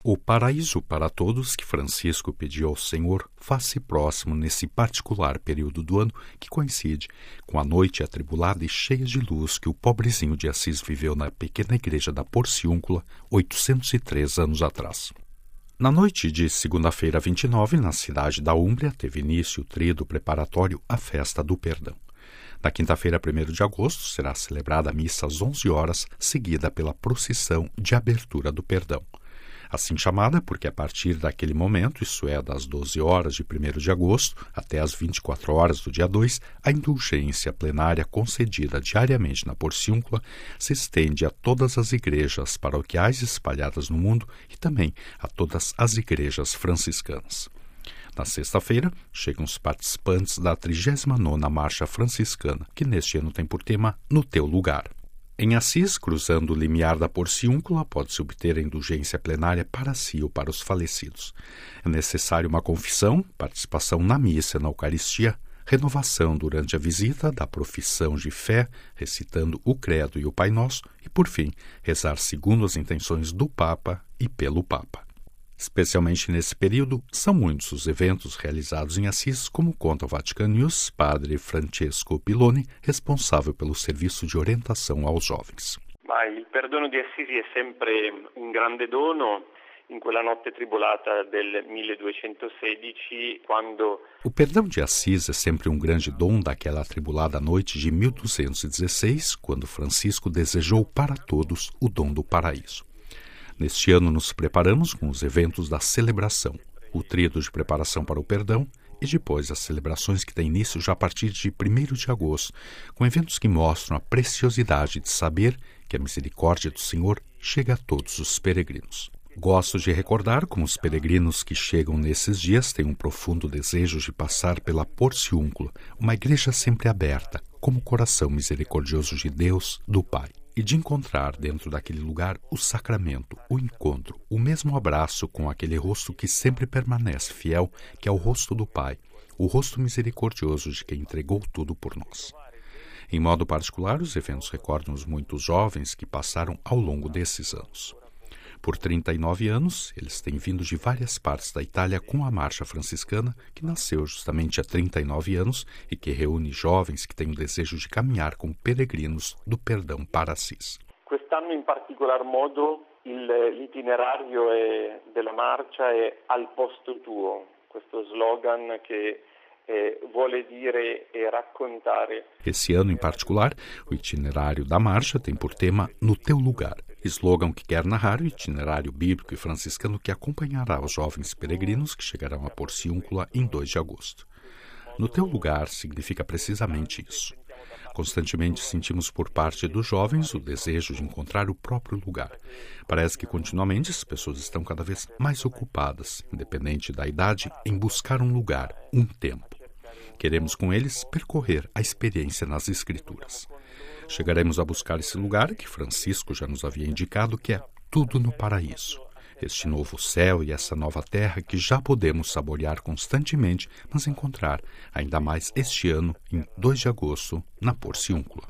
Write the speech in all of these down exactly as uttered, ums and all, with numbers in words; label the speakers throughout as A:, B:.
A: O paraíso para todos que Francisco pediu ao Senhor faz-se próximo nesse particular período do ano que coincide com a noite atribulada e cheia de luz que o pobrezinho de Assis viveu na pequena igreja da Porciúncula oitocentos e três anos atrás. Na noite de segunda-feira vinte e nove, na cidade da Úmbria, teve início o tríduo preparatório à Festa do Perdão. Na quinta-feira, primeiro de agosto, será celebrada a missa às onze horas, seguida pela procissão de abertura do perdão. Assim chamada porque a partir daquele momento, isso é, das doze horas de primeiro de agosto até as vinte e quatro horas do dia dois, a indulgência plenária concedida diariamente na Porciúncula se estende a todas as igrejas paroquiais espalhadas no mundo e também a todas as igrejas franciscanas. Na sexta-feira, chegam os participantes da trigésima nona Marcha Franciscana, que neste ano tem por tema No Teu Lugar. Em Assis, cruzando o limiar da Porciúncula, pode-se obter a indulgência plenária para si ou para os falecidos. É necessário uma confissão, participação na missa e na Eucaristia, renovação durante a visita da profissão de fé, recitando o Credo e o Pai Nosso, e, por fim, rezar segundo as intenções do Papa e pelo Papa. Especialmente nesse período, são muitos os eventos realizados em Assis, como conta o Vatican News, padre Francesco Piloni, responsável pelo serviço de orientação aos jovens.
B: Ma il perdono di Assisi è sempre un grande dono. In quella notte tribulata del milleduecentosedici, quando...
A: O perdão de Assis é sempre um grande dom daquela atribulada noite de mil duzentos e dezesseis, quando Francisco desejou para todos o dom do paraíso. Neste ano nos preparamos com os eventos da celebração, o tríduo de preparação para o perdão e depois as celebrações que têm início já a partir de primeiro de agosto, com eventos que mostram a preciosidade de saber que a misericórdia do Senhor chega a todos os peregrinos. Gosto de recordar como os peregrinos que chegam nesses dias têm um profundo desejo de passar pela Porciúncula, uma igreja sempre aberta, como o coração misericordioso de Deus, do Pai, e de encontrar dentro daquele lugar o sacramento, o encontro, o mesmo abraço com aquele rosto que sempre permanece fiel, que é o rosto do Pai, o rosto misericordioso de quem entregou tudo por nós. Em modo particular, os eventos recordam os muitos jovens que passaram ao longo desses anos. Por trinta e nove anos, eles têm vindo de várias partes da Itália com a Marcha Franciscana, que nasceu justamente há trinta e nove anos e que reúne jovens que têm o desejo de caminhar com peregrinos do perdão para Assis.
B: Quest'anno in particolar modo il, l'itinerario è, della marcia è al posto tuo, questo slogan che eh, vuole dire e raccontare.
A: Esse ano em particular, o itinerário da marcha tem por tema No Teu Lugar, slogan que quer narrar o itinerário bíblico e franciscano que acompanhará os jovens peregrinos que chegarão à Porciúncula em dois de agosto. No Teu Lugar significa precisamente isso. Constantemente sentimos por parte dos jovens o desejo de encontrar o próprio lugar. Parece que continuamente as pessoas estão cada vez mais ocupadas, independente da idade, em buscar um lugar, um tempo. Queremos com eles percorrer a experiência nas Escrituras. Chegaremos a buscar esse lugar que Francisco já nos havia indicado, que é tudo no paraíso. Este novo céu e essa nova terra que já podemos saborear constantemente, mas encontrar ainda mais este ano, em dois de agosto, na Porciúncula.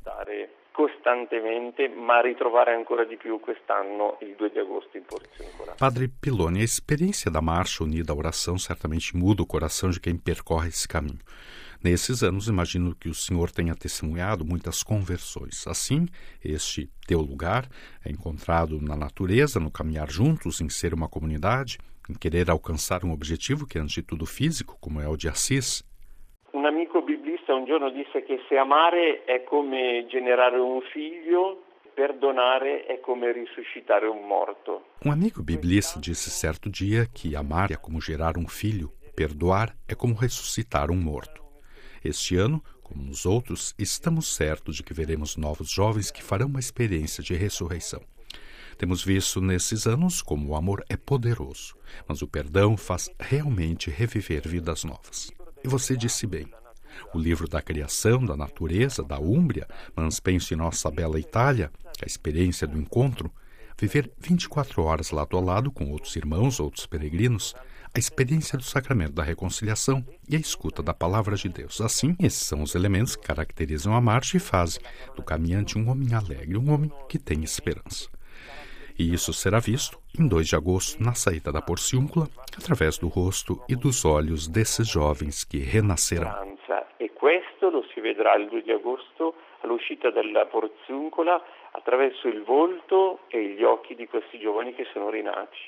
B: Costantemente, ma ritrovare ancora di più quest'anno, il due di agosto in Porciúncula.
A: Padre Piloni, a experiência da marcha unida à oração certamente muda o coração de quem percorre esse caminho. Nesses anos, imagino que o senhor tenha testemunhado muitas conversões. Assim, este teu lugar é encontrado na natureza, no caminhar juntos, em ser uma comunidade, em querer alcançar um objetivo que é, antes de tudo, físico, como é o de Assis.
B: Um amigo biblista um giorno disse que se amare è come generare un figlio, perdonare è come risuscitare un morto.
A: Um amigo biblista disse certo dia que amar é como gerar um filho, perdoar é como ressuscitar um morto. Este ano, como nos outros, estamos certos de que veremos novos jovens que farão uma experiência de ressurreição. Temos visto nesses anos como o amor é poderoso, mas o perdão faz realmente reviver vidas novas. E você disse bem, o livro da criação, da natureza, da Úmbria, mas penso em nossa bela Itália, a experiência do encontro, viver vinte e quatro horas lado a lado com outros irmãos, outros peregrinos, a experiência do sacramento da reconciliação e a escuta da palavra de Deus. Assim, esses são os elementos que caracterizam a marcha e fazem do caminhante um homem alegre, um homem que tem esperança. E isso será visto em dois de agosto, na saída da Porciúncula, através do rosto e dos olhos desses jovens que renascerão.
B: E questo lo si vedrà il due di agosto all'uscita della Porziuncola attraverso il volto e gli occhi di questi giovani che sono rinati.